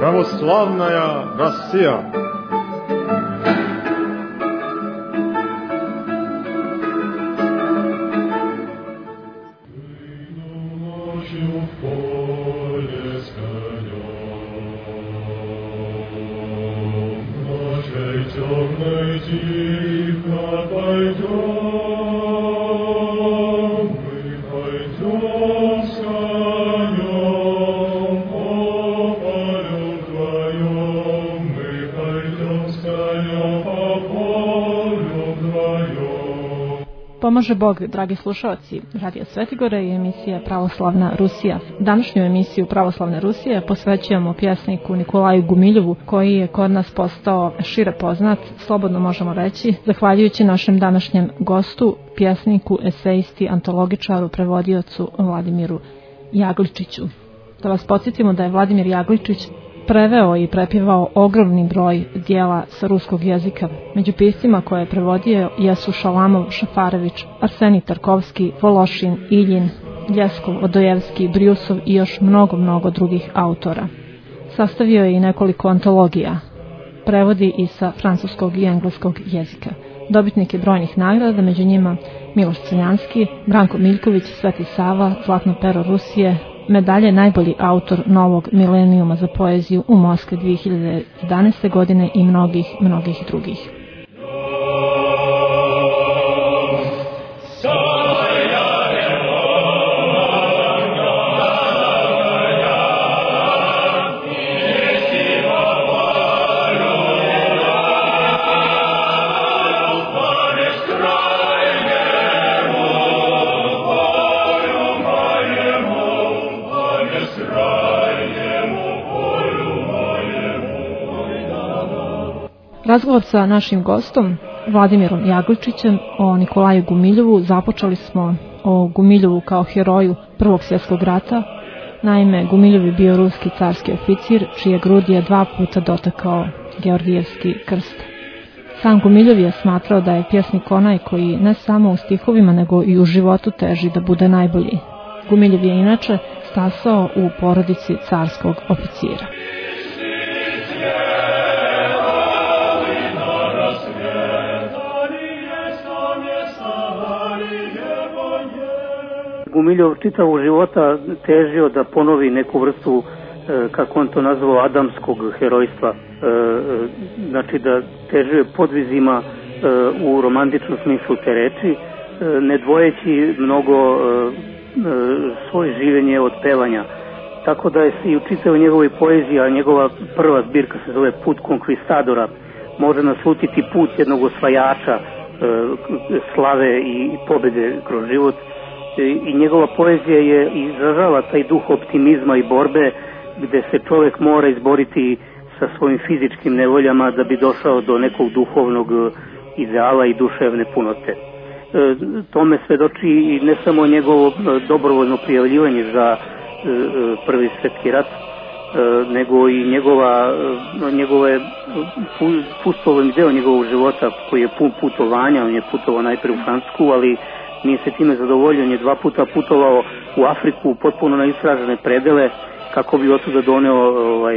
Православная Россия. Pomaže Bog, dragi slušalci, Radio Svetigore i emisija Pravoslavna Rusija. Današnju emisiju Pravoslavne Rusije posvećujemo pjesniku Nikolaju Gumiljevu, koji je kod nas postao šire poznat, slobodno možemo reći, zahvaljujući našem današnjem gostu, pjesniku, esejisti, antologičaru, prevodiocu Vladimiru Jagličiću. Da vas podsjetimo da je Vladimir Jagličić preveo i prepjevao ogromni broj dijela sa ruskog jezika. Među piscima koje je prevodio jesu Šalamov, Šafarević, Arsenij Tarkovski, Vološin, Iljin, Ljeskov, Odojevski, Briusov i još mnogo drugih autora. Sastavio je i nekoliko antologija. Prevodi i sa francuskog i engleskog jezika. Dobitnik je brojnih nagrada, među njima Miloš Crnjanski, Branko Miljković, Sveti Sava, Zlatno pero Rusije, medalje najbolji autor novog milenijuma za poeziju u Moskvi 2011. godine i mnogih drugih. Razgovor sa našim gostom, Vladimirom Jagličićem, o Nikolaju Gumiljevu započeli smo o Gumiljevu kao heroju Prvog svjetskog rata. Naime, Gumiljev je bio ruski carski oficir, čije grudi je 2 puta dotakao Georgijevski krst. Sam Gumiljev je smatrao da je pjesnik onaj koji ne samo u stihovima, nego i u životu teži da bude najbolji. Gumiljev je inače stasao u porodici carskog oficira. Gumiljev čitavog života težio da ponovi neku vrstu, kako on to nazvao, adamskog herojstva. Znači da težio podvizima u romantičnom smislu te reči, ne dvojeći mnogo svoje življenje od pevanja. Tako da je i u čitavoj njegovoj poeziji, a njegova prva zbirka se zove Put konkvistadora, može naslutiti put jednog osvajača slave i pobjede kroz život. I njegova poezija je izražava taj duh optimizma i borbe, gde se čovjek mora izboriti sa svojim fizičkim nevoljama da bi došao do nekog duhovnog ideala i duševne punote. Tome svedoči i ne samo njegovo dobrovoljno prijavljivanje za Prvi svjetski rat, nego i njegove pustolovni deo njegovog života koji je pun putovanja. On je putovao najprije u Francusku, ali nije se time zadovoljio. On je 2 puta putovao u Afriku, potpuno na istražene predele, kako bi otuda doneo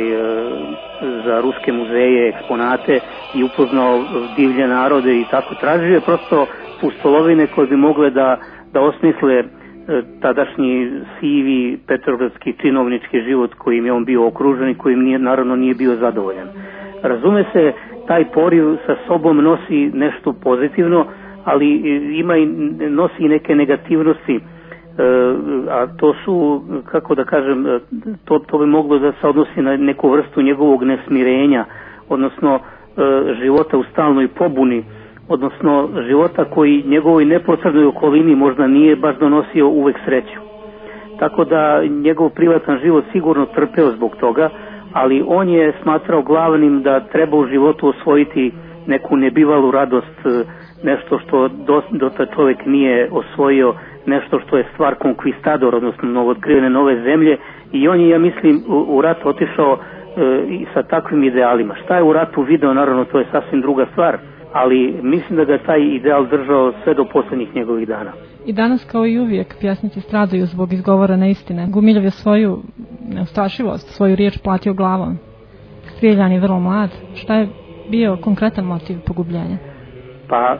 za ruske muzeje eksponate i upoznao divlje narode i tako. Tražio je prosto pustolovine koje bi mogle da osmisle tadašnji sivi petrogradski činovnički život kojim je on bio okružen i kojim naravno nije bio zadovoljan. Razume se, taj poriv sa sobom nosi nešto pozitivno, ali nosi i neke negativnosti, a to su, kako da kažem, to bi moglo da se odnosi na neku vrstu njegovog nesmirenja, odnosno života u stalnoj pobuni, odnosno života koji njegovoj neposrednoj okolini možda nije baš donosio uvek sreću. Tako da njegov privatan život sigurno trpeo zbog toga, ali on je smatrao glavnim da treba u životu osvojiti neku nebivalu radost, nešto što dotad čovjek nije osvojio, nešto što je stvar konkvistador, odnosno novootkrivene nove zemlje, i on je, ja mislim, u rat otišao i sa takvim idealima. Šta je u ratu video, naravno, to je sasvim druga stvar, ali mislim da ga taj ideal držao sve do posljednjih njegovih dana. I danas, kao i uvijek, pjesnici stradaju zbog izgovorene istine. Gumiljev je svoju neustrašivost, svoju riječ platio glavom. strijeljan i vrlo mlad. Šta je bio konkretan motiv pogubljenja? Pa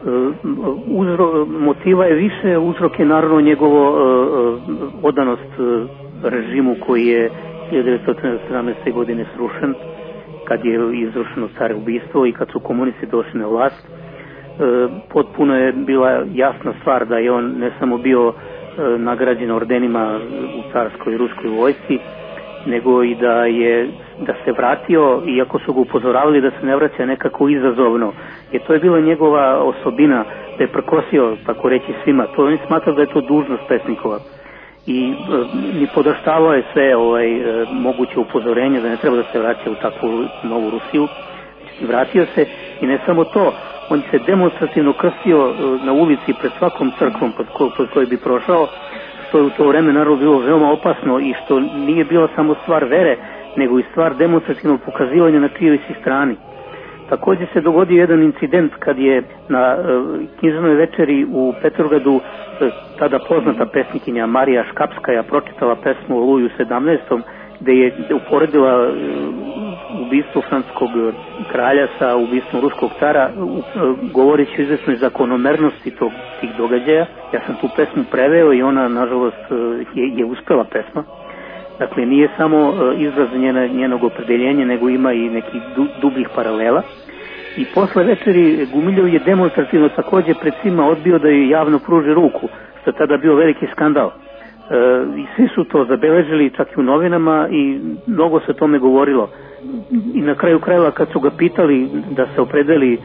motiva je više, uzrok je naravno njegovo odanost režimu koji je 1917. godine srušen, kad je izvršeno careubojstvo i kad su komunisti došli na vlast. Potpuno je bila jasna stvar da je on ne samo bio nagrađen ordenima u carskoj i ruskoj vojsci, nego i da se vratio, iako su ga upozoravali da se ne vraća nekako izazovno, jer to je bila njegova osobina, da je prkosio, tako reći, svima. To oni smatrali da je to dužnost pesnikova i podaštavao je sve moguće upozorenje da ne treba da se vraća u takvu novu Rusiju. Vratio se i ne samo to, on se demonstrativno krstio na ulici pred svakom crkvom pod kojoj bi prošao, što je u to vreme naravno bilo veoma opasno i što nije bila samo stvar vere, nego i stvar demonstrativnog pokazivanja na čijoj si strani. Također se dogodio jedan incident kad je na književnoj večeri u Petrogradu tada poznata pesnikinja Marija Škapskaja pročitala pesmu o Luju 17. gde je uporedila ubistvo francuskog kralja sa ubistvom ruskog cara, govoreći o izvesnoj zakonomernosti tih događaja. Ja sam tu pesmu preveo i ona, nažalost, je uspela pesma. Dakle, nije samo izraz njenog opredeljenja, nego ima i neki dubljih paralela. I posle večeri Gumiljov je demonstrativno također pred svima odbio da joj javno pruži ruku, što je tada bio veliki skandal. I svi su to zabeležili, čak i u novinama, i mnogo se o tome govorilo. I na kraju krajeva kad su ga pitali da se opredeli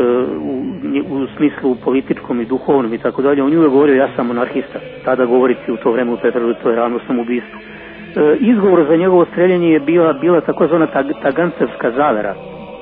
u smislu političkom i duhovnom i tako dalje, on je uvijek govorio ja sam monarhista. Tada govoriti u to vreme u Petrogradu, to je ravno samoubistvo. Izgovor za njegovo streljanje je bila takozvana Tagancevska zavera,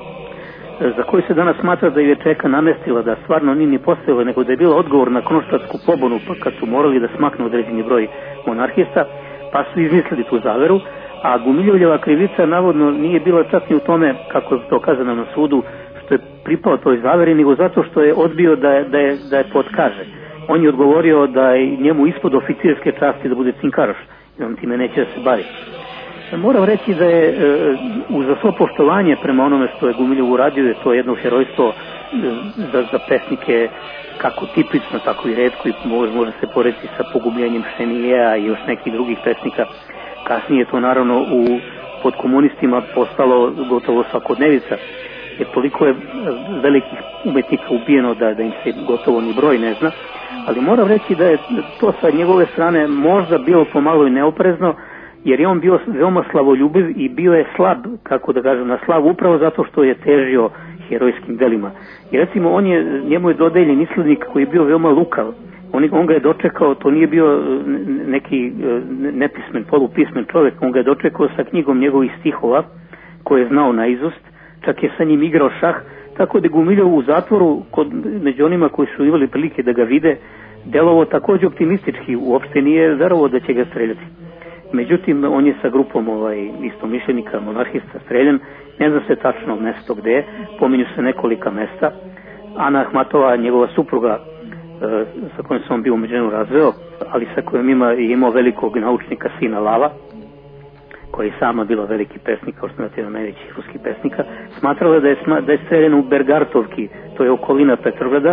za koju se danas smatra da je čeka namestila, da stvarno nije ni postojala, nego da je bila odgovor na Kronštatsku pobunu kad su morali da smaknu određeni broj monarhista, pa su izmislili tu zaveru. A Gumiljovljeva krivica navodno nije bila čak ni u tome, kako je to kazano na sudu, što je pripao toj zaveri, nego zato što je odbio da je potkaže. On je odgovorio da je njemu ispod oficirske časti da bude cinkaroš i on time neće da se bavi. Moram reći da je za svo poštovanje prema onome što je Gumiljov uradio, je to jedno herojstvo za pesnike kako tipično, tako i retko, i može se porediti sa pogubljenjem Šenijeja i još nekih drugih pesnika. Kasnije to naravno pod komunistima postalo gotovo svakodnevica, jer toliko je velikih umetnika ubijeno da im se gotovo ni broj ne zna, ali moram reći da je to sa njegove strane možda bilo pomalo i neoprezno, jer je on bio veoma slavoljubiv i bio je slab, kako da kažem, na slavu upravo zato što je težio herojskim delima. I recimo njemu je dodeljen izslednik koji je bio veoma lukav. On ga je dočekao, to nije bio neki nepismen, polupismen čovjek, on ga je dočekao sa knjigom njegovih stihova koje je znao naizust, čak je sa njim igrao šah, tako da Gumiljov u zatvoru među onima koji su imali prilike da ga vide delovao također optimistički, uopšte nije verovao da će ga streljati. Međutim, on je sa grupom istomišljenika, monarhista streljan, ne zna se tačno mesto gde je, pominju se nekolika mesta. Ana Ahmatova, njegova supruga, sa kojom sam bio umeđu razveo, ali sa kojom je imao velikog naučnika sina Lava, koji je sama bila veliki pesnik, kao što znate, jedan najvećih ruskih pesnika, smatrala da je streljan u Bergartovki, to je okolina Petrograda.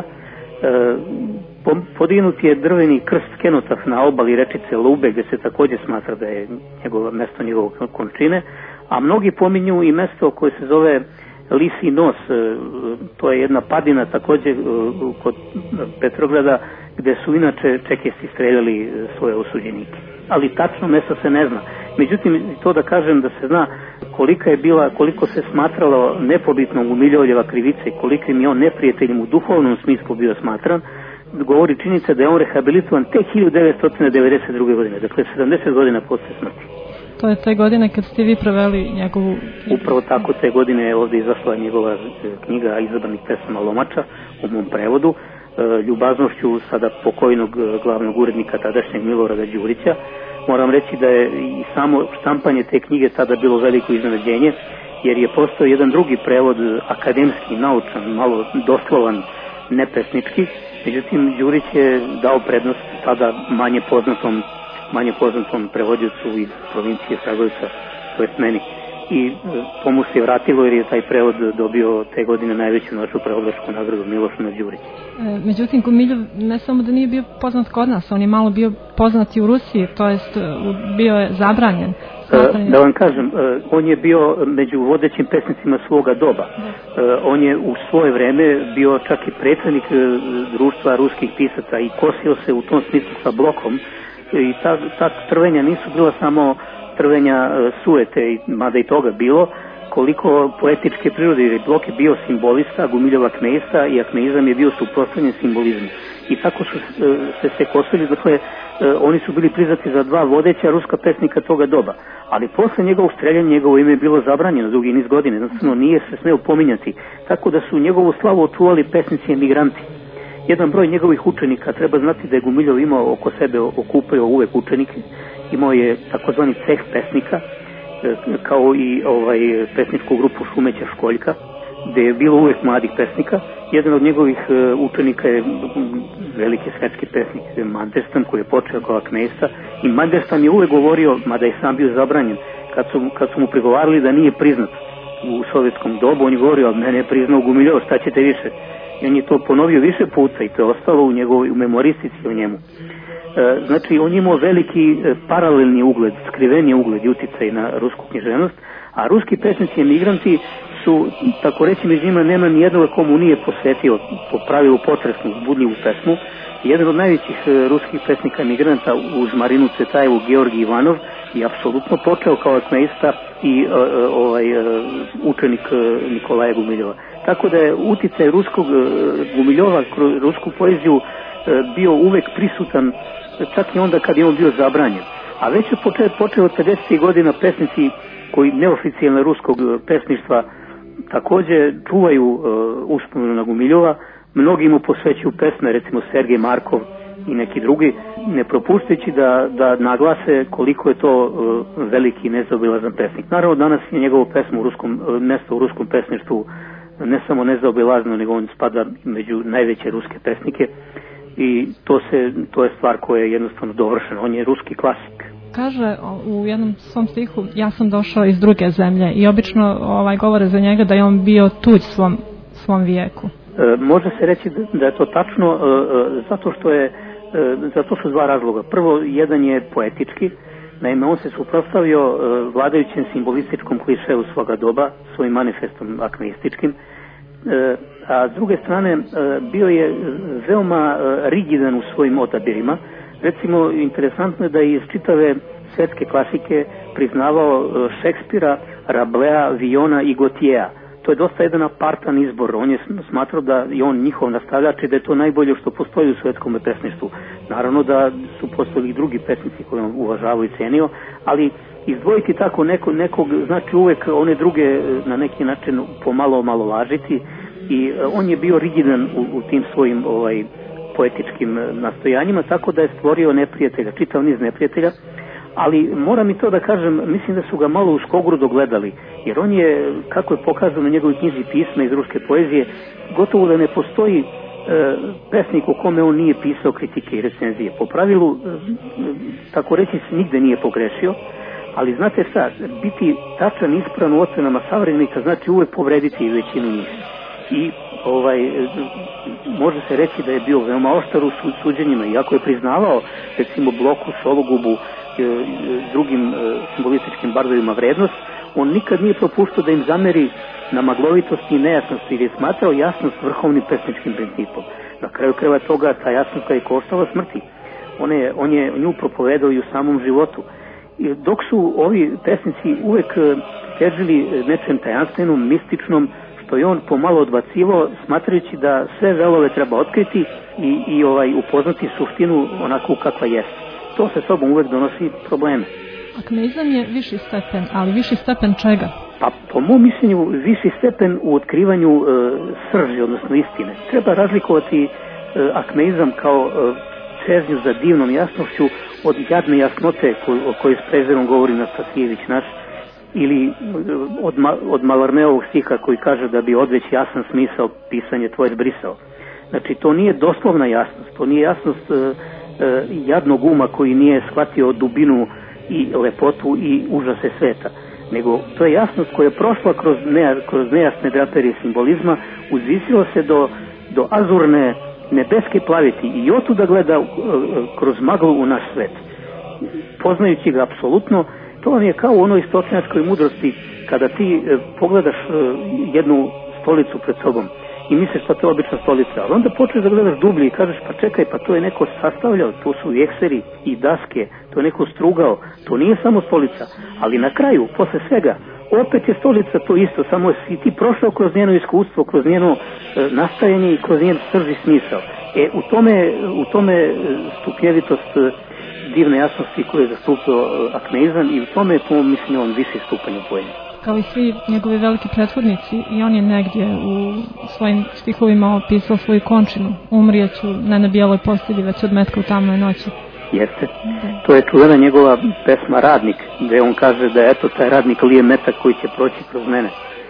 Podignut je drveni krst kenotaf na obali rečice Lube, gdje se također smatra da je mesto njegovog končine, a mnogi pominju i mesto koje se zove Lisi nos, to je jedna padina također kod Petrograda, gdje su inače čekisti streljali svoje osuđenike. Ali tačno mesto se ne zna. Međutim, to da kažem da se zna koliko se smatralo nepobitnom Gumiljovljeva krivica i kolikim je on neprijateljem u duhovnom smislu bio smatran, govori činjenica da je on rehabilitovan tek 1992. godine, dakle 70 godina posle smrti. To je te godine kad ste vi preveli njegovu... Upravo tako, te godine je ovdje izašla njegova knjiga izabranih pesama Lomača u mom prevodu, ljubaznošću sada pokojnog glavnog urednika tadašnjeg Milorada Đurića. Moram reći da je i samo štampanje te knjige tada bilo veliko iznenađenje, jer je postao jedan drugi prevod, akademski, naučan, malo doslovan, nepesnički. Međutim, Đurić je dao prednost tada manje poznatom prevodiocu iz provincije Kragujevaca, to jest meni. i to mu se vratilo jer je taj prevod dobio te godine najveću našu prevodilačku nagradu Miloš Đurić. Međutim, Gumiljov ne samo da nije bio poznat kod nas, on je malo bio poznat i u Rusiji, to jest bio je zabranjen. Da vam kažem, on je bio među vodećim pesnicima svoga doba. On je u svoje vreme bio čak i predsjednik društva ruskih pisaca i kosio se u tom smislu sa Blokom i ta trvenja nisu bila samo trvenja sujete, mada i toga bilo, koliko poetičke prirode, jer Blok je bio simbolista, Gumiljov akmeista i akmeizam je bio suprotstavljen simbolizmu. I tako su se kosili, dakle, oni su bili priznati za dva vodeća ruska pesnika toga doba. Ali posle njegovog streljanja njegovo ime je bilo zabranjeno dugi niz godine, jednostavno nije se smeo pominjati, tako da su njegovu slavu očuvali pesnici emigranti. Jedan broj njegovih učenika, treba znati da je Gumiljov imao oko sebe, okupio uvek učenike, imao je takozvani ceh pesnika, kao i pesničku grupu Šumeća Školjka, gde je bilo uvek mladih pesnika. Jedan od njegovih učenika je veliki svetski pesnik Mandelstam, koji je počeo kao akmeista, i Mandelstam je uvek govorio, mada je sam bio zabranjen, kad su mu prigovarali da nije priznat u sovjetskom dobu, on je govorio, mene je priznao Gumiljov, šta ćete više? I on je to ponovio više puta i to je ostalo u njegovoj memoristici o njemu. Znači, on je imao veliki paralelni ugled, skriveni ugled i uticaj na rusku književnost, a ruski pesnici emigranti su, tako reći, među njima nema nijednoga komu nije posvetio po pravilu potresnu, budljivu pesmu. Jedan od najvećih ruskih pesnika emigranta uz Marinu Cvetajevu, Georgij Ivanov, je apsolutno počeo kao akmeista i učenik Nikolaja Gumiljova. Tako da je uticaj ruskog Gumiljova kroz rusku poeziju bio uvek prisutan, čak i onda kad je on bio zabranjen. A već je počeo od 50. godina pesnici koji neoficijalno ruskog pesništva takođe čuvaju uspomenu na Gumiljova, mnogi mu posvećuju pesme, recimo Sergej Markov i neki drugi, ne propuštajući da naglase koliko je to veliki nezaobilazan pesnik. Naravno, danas je njegovo pesmo mesto u ruskom pesništvu ne samo nezaobilazno, nego on spada među najveće ruske pesnike i to je stvar koja je jednostavno dovršena. On je ruski klasik. Kaže u jednom svom stihu, ja sam došao iz druge zemlje, i obično govore za njega da je on bio tuđ svom vijeku. Može se reći da je to tačno, zato su dva razloga. Prvo, jedan je poetički, naime on se suprotstavio vladajućem simbolističkom klišeu svoga doba, svojim manifestom akmeističkim, a s druge strane bio je veoma rigidan u svojim odabirima. Recimo, interesantno je da je iz čitave svetske klasike priznavao Šekspira, Rablea, Viona i Gotijea. To je dosta jedan apartan izbor. On je smatrao da je on njihov nastavljač i da je to najbolje što postoji u svetskom pesništvu. Naravno da su postojali i drugi pesnici koje on uvažavao i cenio, ali izdvojiti tako nekog, znači uvek one druge na neki način pomalo omalovažiti, i on je bio rigidan u tim svojim poetičkim nastojanjima, tako da je stvorio neprijatelja, čitav niz neprijatelja. Ali moram i to da kažem, mislim da su ga malo u Škogrudu gledali, jer on je, kako je pokazano na njegovoj knjizi Pisma iz ruske poezije, gotovo da ne postoji pesnik u kome on nije pisao kritike i recenzije. Po pravilu, tako reći, se nigde nije pogrešio, ali znate šta, biti tačan, ispravan u ocenama savremenika znači uvek povrediti većinu njih. I može se reći da je bio veoma oštar u suđenjima, iako je priznavao, recimo, Bloku, Sologubu, drugim simbolističkim bardovima vrednost, on nikad nije propuštao da im zameri na maglovitosti i nejasnosti, jer je smatrao jasnost vrhovnim pesničkim principom. Na kraju krajeva toga ta jasnost je koštala smrti. On je nju propovedao i u samom životu. Dok su ovi pesnici uvek težili nečem tajanstvenom, mističnom, što je on pomalo odbacivao, smatrajući da sve velove treba otkriti i upoznati suštinu onako kakva jeste. To sa sobom uvek donosi probleme. Akmeizam je viši stepen, ali viši stepen čega? Pa po mom mišljenju viši stepen u otkrivanju srži, odnosno istine. Treba razlikovati akmeizam kao čežnju za divnom jasnošću od jadne jasnote o kojoj s prezirom govori Nastasijević naš, ili od Malarmeovog stiha koji kaže da bi odveć jasan smisao pisanje tvoje zbrisao. Znači, to nije doslovna jasnost, to nije jasnost jadnog uma koji nije shvatio dubinu i lepotu i užase sveta, nego to je jasnost koja je prošla kroz nejasne draperije simbolizma, uzvisilo se do azurne nebeske plaviti i otuda gleda kroz maglu u naš svet. Poznajući ga apsolutno, to vam je kao u onoj stočnjačkoj mudrosti kada ti pogledaš jednu stolicu pred sobom i misliš pa to je obična stolica, ali onda počneš da gledaš dublje i kažeš pa čekaj, pa to je neko sastavljao, to su jekseri i daske, to je neko strugao, to nije samo stolica, ali na kraju, posle svega, opet je stolica to isto, samo si ti prošao kroz njeno iskustvo, kroz njeno nastajanje i kroz njen srži smisao. U tome stupnjevitost divne jasnosti koje je zastupio Akmeizam i u tome je po mom mišljenju on viši stupanj u poenju. Kao i svi njegovi veliki prethodnici, i on je negdje u svojim stihovima opisao svoju končinu. Umrijeću ne na bijeloj postelji, već od metka u tamnoj noći. Jeste. Da. To je čuvena njegova pesma Radnik, gde on kaže da eto taj radnik lije metak koji će proći kroz mene.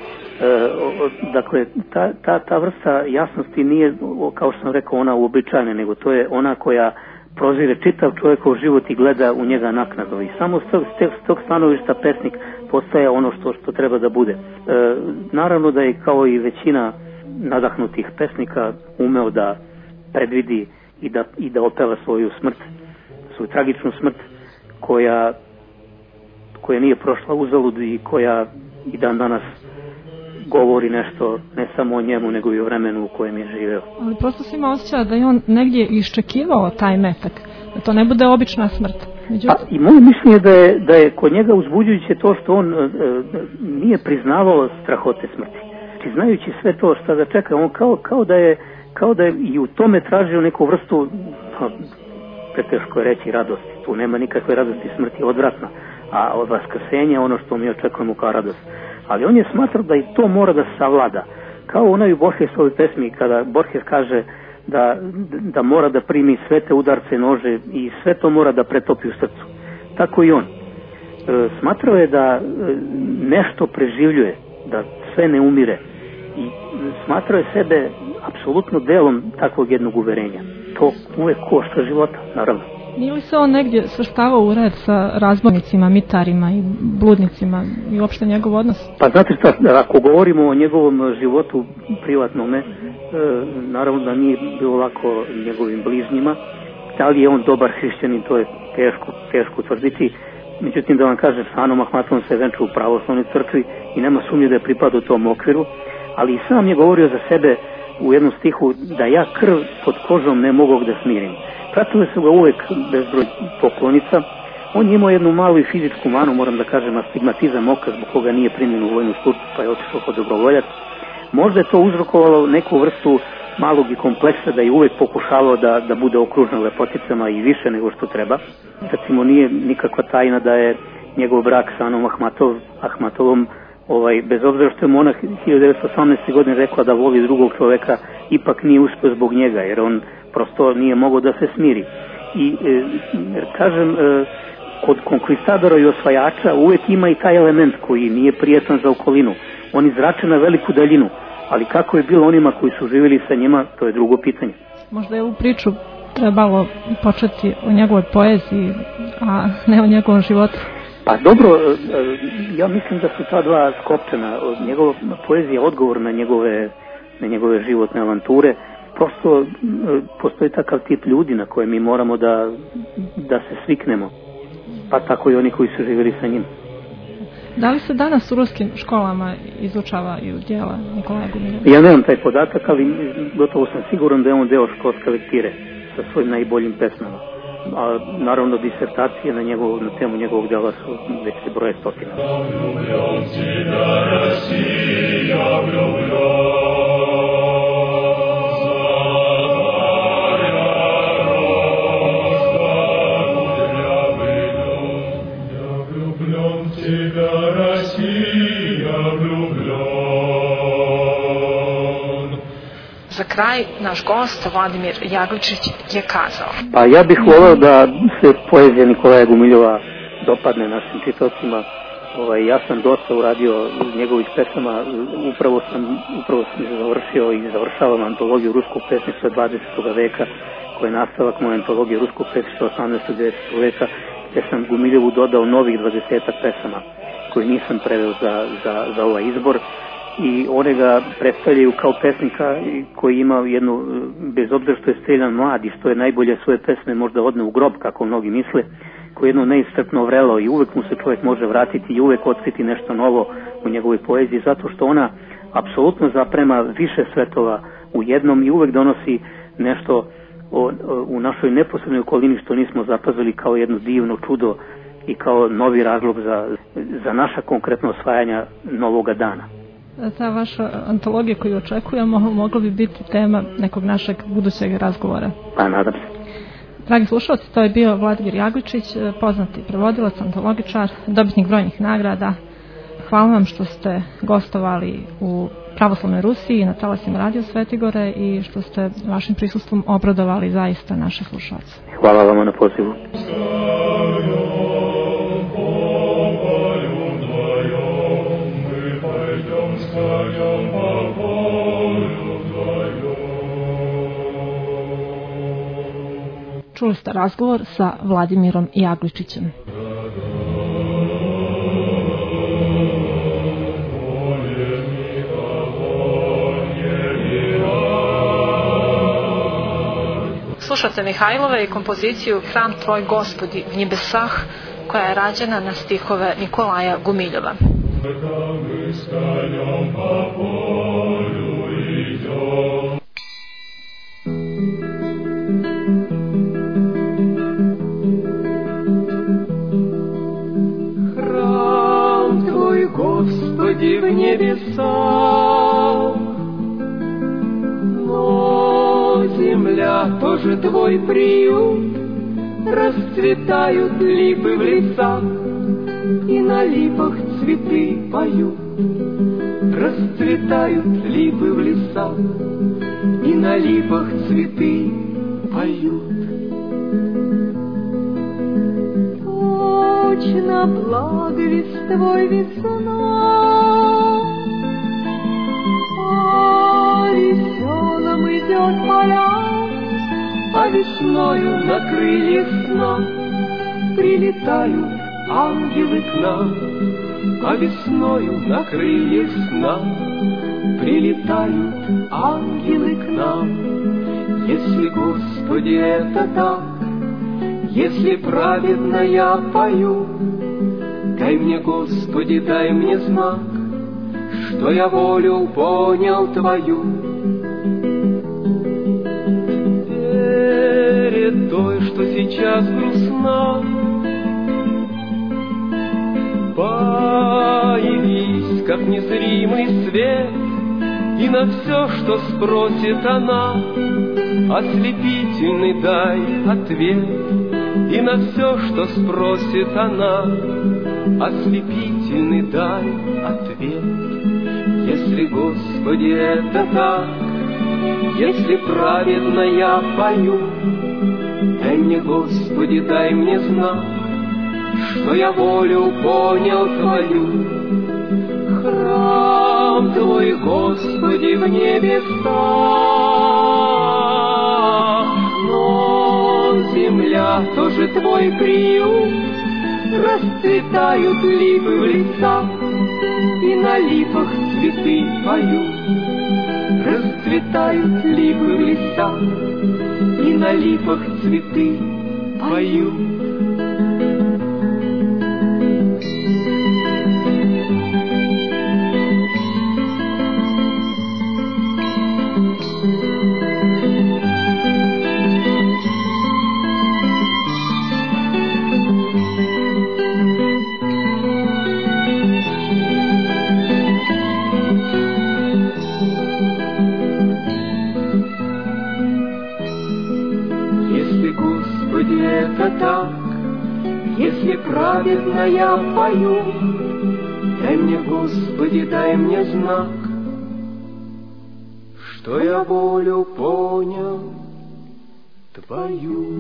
Dakle, ta vrsta jasnosti nije, kao što sam rekao, ona uobičajena, nego to je ona koja prozire čitav čovjekov život i gleda u njega naknadno. I samo s tog stanovišta pesnik postaje ono što treba da bude. Naravno da je kao i većina nadahnutih pesnika umeo da predvidi i da opeva svoju smrt, svoju tragičnu smrt koja nije prošla uzalud i koja i dan danas govori nešto ne samo o njemu nego i o vremenu u kojem je živeo. Ali prosto se ima osjećaj da je on negdje iščekivao taj metak, da to ne bude obična smrt. I moje mišljenje da je kod njega uzbuđujuće to što on nije priznavao strahote smrti. Znači, znajući sve to što ga čeka, on kao da je i u tome tražio neku vrstu, preteško je reći, radosti. Tu nema nikakve radosti, smrti je odvratna, a od vaskrsenja ono što mi očekujemo kao radost. Ali on je smatrao da i to mora da savlada. Kao onaj u Borgesovoj pesmi kada Borges kaže da mora da primi sve te udarce nože i sve to mora da pretopi u srcu. Tako i on. Smatrao je da nešto preživljuje, da sve ne umire. I smatrao je sebe apsolutno delom takvog jednog uverenja. To uvek košta života, naravno. Nije li se on negdje svrstavao u red sa razbojnicima, mitarima i bludnicima i uopšte njegov odnos? Pa znate šta, ako govorimo o njegovom životu privatnome, naravno da nije bilo lako njegovim bližnjima. Da li je on dobar hrišćanin, to je teško tvrditi. Međutim, da vam kažem, sa Anom Ahmatovom se venčao u pravoslavnoj crkvi i nema sumnje da je pripadao tom okviru, ali i sam je govorio za sebe u jednom stihu da ja krv pod kožom ne mogu da smirim. Pratile su ga uvek bezbroj poklonica. On je imao jednu malu i fizičku manu, moram da kažem, astigmatizam oka, zbog koga nije primljen u vojnu službu, pa je otišao kao dobrovoljac. Možda je to uzrokovalo neku vrstu malog i kompleksa da je uvek pokušavao da bude okružen lepoticama i više nego što treba. Recimo, nije nikakva tajna da je njegov brak sa Anom Ahmatovom, bez obzira što je monah 1918. godine rekla da voli drugog čoveka, ipak nije uspio zbog njega, jer on prosto nije mogao da se smiri. I kažem, kod konkvistadora i osvajača uvek ima i taj element koji nije prijetan za okolinu. On izrače na veliku daljinu, ali kako je bilo onima koji su živjeli sa njima, to je drugo pitanje. Možda je ovu priču trebalo početi o njegovoj poeziji, a ne o njegovom životu. Pa dobro, ja mislim da su ta dva skopčana. Njegova poezija je odgovor na njegove životne avanture. Prosto postoji takav tip ljudi na koje mi moramo da se sviknemo. Pa tako i oni koji su živjeli sa njim. Da li se danas u ruskim školama izučavaju djela Nikolaja Gumiljeva? Ja nemam taj podatak, ali gotovo sam siguran da je on deo školske lektire sa svojim najboljim pesmama. A naravno disertacije na temu njegovog dela su već se broje stotina. Za kraj, naš gost Vladimir Jagličić je kazao: Pa ja bih voleo da se poezija Nikolaja Gumiljeva dopadne našim čitaocima. Ja sam dosta uradio njegovih pesama, upravo sam završio i završavam antologiju ruskog pesništva 20. veka, koja je nastavak moje antologije ruskog pesništva 18. 19. veka, gdje sam Gumiljevu dodao novih 20 pesama, koje nisam preveo za ovaj izbor, i one ga predstavljaju kao pesnika koji ima jednu, bez obzira što je streljan mlad i što je najbolje svoje pesme možda odne u grob, kako mnogi misle, koji je jedno neiscrpno vrelo i uvek mu se čovjek može vratiti i uvek otkriti nešto novo u njegovoj poeziji, zato što ona apsolutno zaprema više svetova u jednom i uvek donosi nešto u našoj neposrednoj okolini što nismo zapazili kao jedno divno čudo i kao novi razlog za naša konkretno osvajanja novoga dana. Ta vaša antologija koju očekujemo mogla bi biti tema nekog našeg budućeg razgovora. Pa nadam se. Dragi slušalci, to je bio Vladimir Jagličić, poznati prevodilac, antologičar, dobitnik brojnih nagrada. Hvala vam što ste gostovali u Pravoslavnoj Rusiji na talasima Radio Svetigore i što ste vašim prisustvom obradovali zaista naše slušalce. Hvala vam na pozivu. Čuli ste razgovor sa Vladimirom Jagličićem. Slušate Mihajlove i kompoziciju Hram tvoj Gospodi v nebesah, koja je rađena na stihove Nikolaja Gumiljova. Храм твой, Господи, в небесах, но земля тоже твой приют. Расцветают липы в лесах, и на липах цветы поют. Расцветают липы в лесах, и на липах цветы поют. Точно благ листвой весна, по веселым идет поля, а весною на крыльях сна прилетают ангелы к нам, а весною на крыльях сна прилетают ангелы к нам. Если, Господи, это так, если праведно я пою, дай мне, Господи, дай мне знак, что я волю понял Твою. Перед той, что сейчас грустна, появись, как незримый свет, и на все, что спросит она, ослепительный дай ответ. И на все, что спросит она, ослепительный дай ответ. Если, Господи, это так, если праведно я пою, дай мне, Господи, дай мне знак, что я волю понял Твою. Храм Твой, Господи, в небесах, но земля тоже Твой приют. Расцветают липы в лесах, и на липах цветы поют. Расцветают липы в лесах, и на липах цветы поют. Это так, если праведно я пою, дай мне, Господи, дай мне знак, что я волю понял Твою.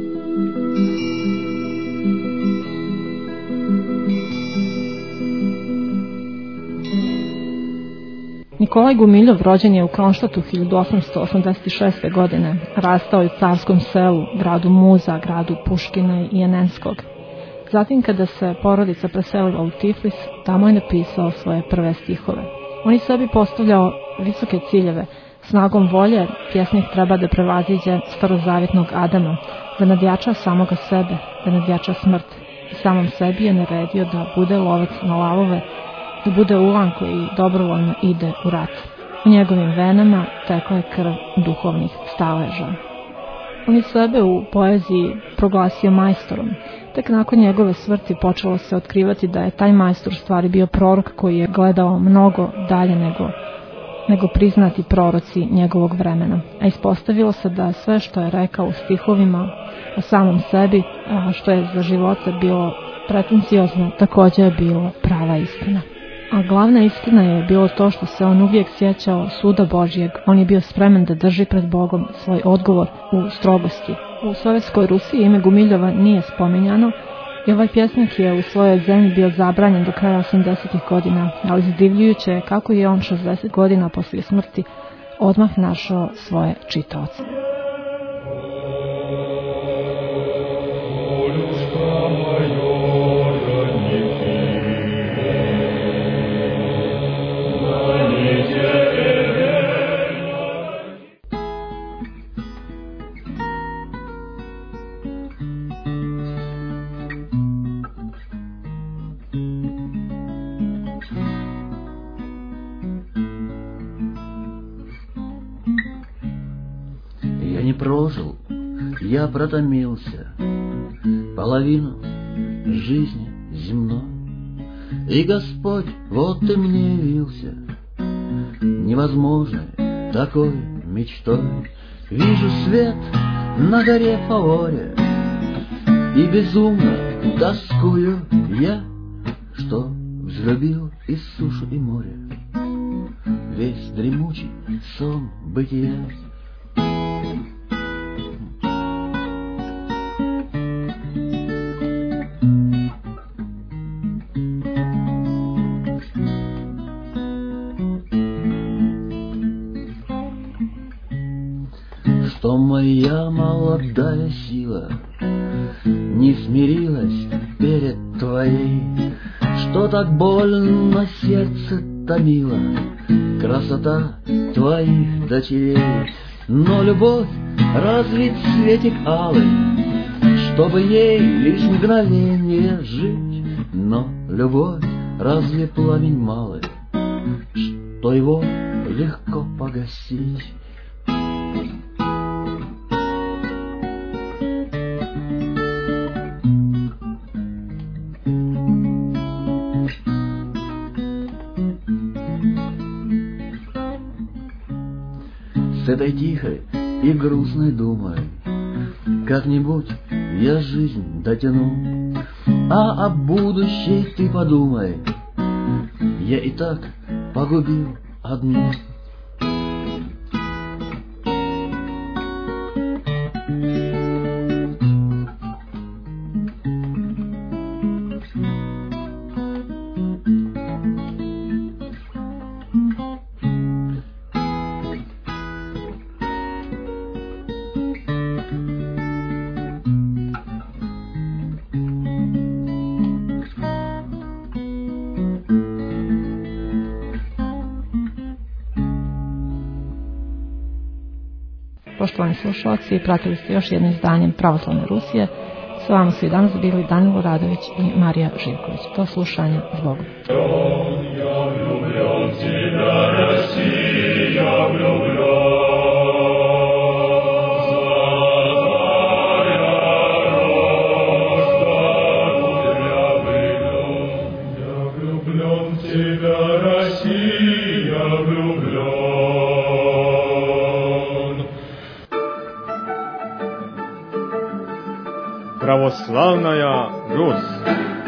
Nikolaj Gumiljov rođen je u Kronštatu 1886. godine. Rastao je u carskom selu, gradu Muza, gradu Puškina i Jenenskog. Zatim kada se porodica preselila u Tiflis, tamo je napisao svoje prve stihove. On je sebi postavljao visoke ciljeve. Snagom volje pjesnik treba da prevaziđe starozavjetnog Adama, da nadjača samoga sebe, da nadjača smrt. I samom sebi je naredio da bude lovac na lavove, da bude ulan koji dobrovoljno ide u rat. U njegovim venama tekla je krv duhovnih staleža. On je sebe u poeziji proglasio majstorom. Tek nakon njegove smrti počelo se otkrivati da je taj majstor stvari bio prorok koji je gledao mnogo dalje nego priznati proroci njegovog vremena. A ispostavilo se da sve što je rekao u stihovima o samom sebi, a što je za života bilo pretenciozno, također je bilo prava istina. A glavna istina je bilo to što se on uvijek sjećao suda Božjeg. On je bio spreman da drži pred Bogom svoj odgovor u strogosti. U Sovjetskoj Rusiji ime Gumiljova nije spominjano i ovaj pjesnik je u svojoj zemlji bio zabranjen do kraja 80. godina, ali zadivljujuće je kako je on 60 godina poslije smrti odmah našao svoje čitaoce. Прожил, я протомился половину жизни земной, и Господь вот ты мне явился невозможной такой мечтой. Вижу свет на горе Фаоре, и безумно тоскую я, что взлюбил и сушу, и море, весь дремучий сон бытия. Что моя молодая сила не смирилась перед твоей, что так больно сердце томило красота твоих дочерей. Но любовь развит цветик алый, чтобы ей лишь мгновение жить. Но любовь разве пламень малый, что его легко погасить. С этой тихой и грустной думой как-нибудь я жизнь дотяну, а о будущей ты подумай, я и так погубил одну. Poštovani slušalci, pratili ste još jedno izdanje Pravoslavne Rusije. S vama su i danas bili Danilo Radović i Marija Živković. Do slušanja, zbogom. Православная Русь.